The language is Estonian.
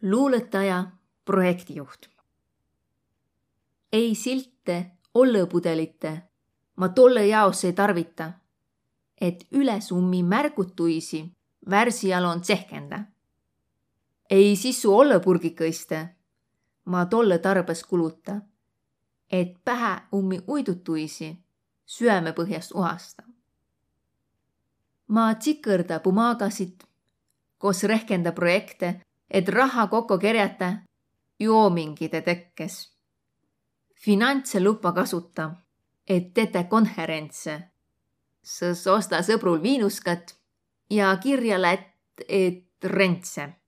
Luuletaja, projektijuht. Ei silte, ollepudelite, ma tolle jaos ei tarvita, et ülesummi märgutuisi värsial on tsehkenda. Ei sissu ollepurgikõiste, ma tolle tarbes kuluta, et pähe ummi uidutuisi süämepõhjast uhasta. Ma tsikõrda pumaagasit, koos rehkenda projekte, et raha kokku kerjata joomingide tekkes. Finantse lupa kasuta, et tete konherentse. Sõs osta sõbrul viinuskat ja kirja lät, et rentse.